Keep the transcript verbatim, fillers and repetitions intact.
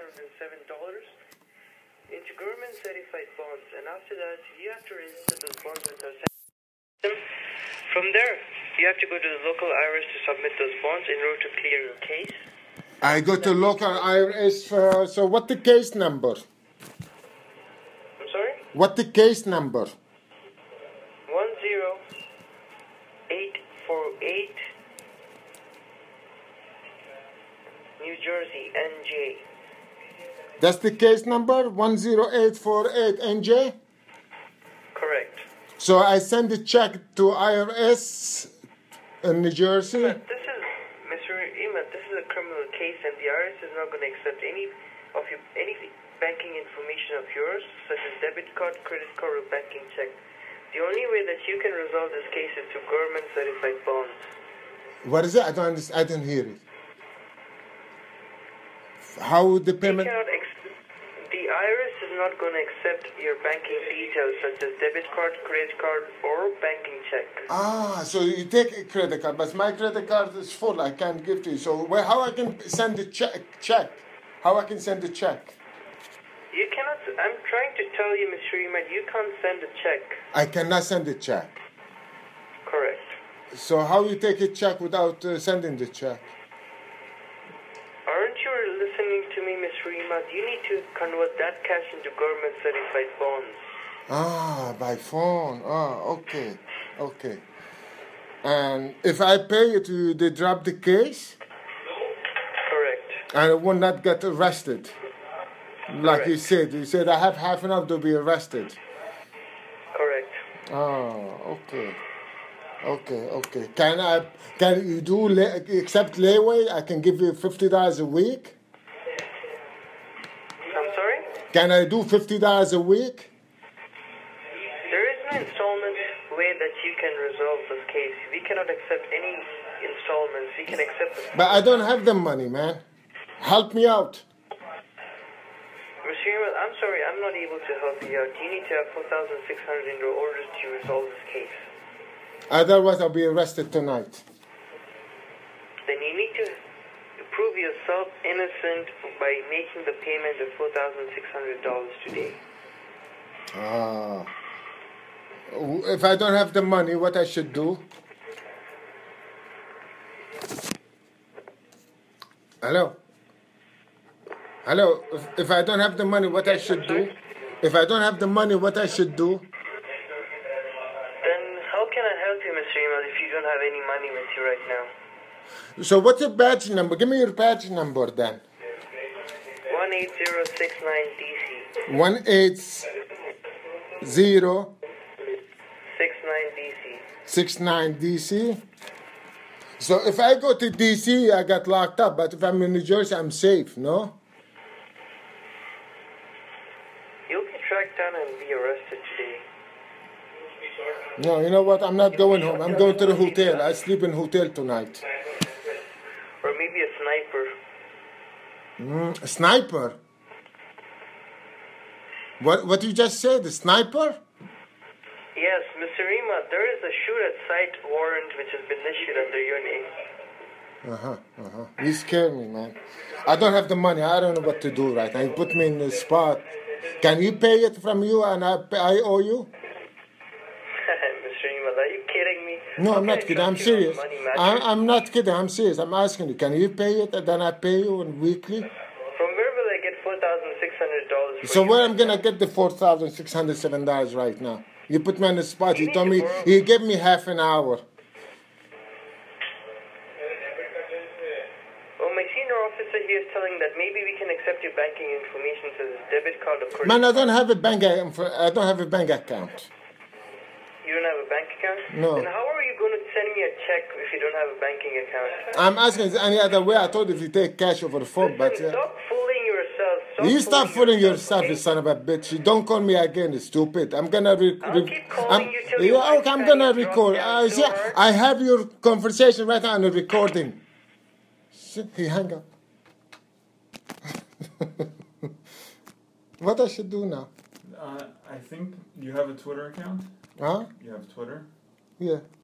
hundred seven dollars into government-certified bonds, and after that, you have to register those bonds with our system. From there, you have to go to the local I R S to submit those bonds in order to clear your case. I go to local I R S. Uh, so what the case number? I'm sorry? What the case number? one zero eight four eight New Jersey, N J. That's the case number, one zero eight four eight N J? Correct. So I send a check to I R S in New Jersey? But this is, Mister Ahmed, this is a criminal case, and the I R S is not going to accept any of your, any banking information of yours, such as debit card, credit card, or banking check. The only way that you can resolve this case is through government-certified bonds. What is it? I don't understand. I didn't hear it. How would the They payment... cannot ex- the I R S is not going to accept your banking details, such as debit card, credit card, or banking check. Ah, so you take a credit card, but my credit card is full. I can't give to you. So where, how I can send a check? Check? How I can send a check? You cannot. I'm trying to tell you, Mister Ahmed, you can't send a check. I cannot send a check. Correct. So how you take a check without uh, sending the check? Aren't you listening to me, Mister Ahmed? You need to convert that cash into government-certified bonds. Ah, by phone. Ah, okay, okay. And if I pay it, you they drop the case, Correct. and I will not get arrested. Like you Correct. said, you said I have half an hour to be arrested. Correct. Oh, okay, okay, okay. Can I? Can you do lay, accept layaway? I can give you fifty dollars a week. I'm sorry? Can I do fifty dollars a week? There is no installment way that you can resolve this case. We cannot accept any installments. We can accept... But I don't have the money, man. Help me out. Mister Ahmed, I'm sorry, I'm not able to help you out. You need to have four thousand six hundred in your order to resolve this case. Otherwise, I'll be arrested tonight. Then you need to prove yourself innocent by making the payment of four thousand six hundred dollars today. Ah. If I don't have the money, what I should do? Hello? Hello? If, if I don't have the money, what I should do? If I don't have the money, what I should do? Then how can I help you, Mister Ahmed, if you don't have any money with you right now? So what's your badge number? Give me your badge number then. one eight zero six nine D C. one eight zero six nine D C. six nine D C. So if I go to D C, I got locked up. But if I'm in New Jersey, I'm safe, no? You'll be tracked down and be arrested today. No, you know what? I'm not going home. I'm going to the hotel. I sleep in hotel tonight. Or maybe a sniper. Mm, a sniper? What What you just said? A sniper? Yes, Mister Ahmed, there is a shoot-at-sight warrant which has been issued under your name. Uh-huh, uh-huh. You scare me, man. I don't have the money. I don't know what to do right now. You put me in the spot. Can you pay it from you and I, I owe you? Mister Ahmed, are you kidding me? No, How I'm can I not kidding. trust I'm you on serious. money I, matters? I'm not kidding. I'm serious. I'm asking you. Can you pay it and then I pay you in weekly? From where will I get four thousand six hundred dollars? So where I'm gonna get the four thousand six hundred seven dollars right now? You put me on the spot. You You told need me to borrow- you gave me half an hour. Well, my senior officer here is telling that maybe we can accept your banking information such as debit card or credit Man, I card. don't have a bank. I don't have a bank account. You don't have a bank account? No. Then how are you going to send me a check if you don't have a banking account? I'm asking, is there any other way? I told you if you take cash over the phone, but Listen, uh, stop fooling yourself. Stop you stop fooling yourself, okay? you son of a bitch. You don't call me again, you stupid. I'm gonna re- I'll re- keep calling I'm, you till your yeah, okay, wife I'm gonna drop record. down Uh, so see, hard. I have your conversation right now on the recording. See, he hang up. What I should do now? Uh, I think you have a Twitter account. Huh? You have Twitter. Yeah.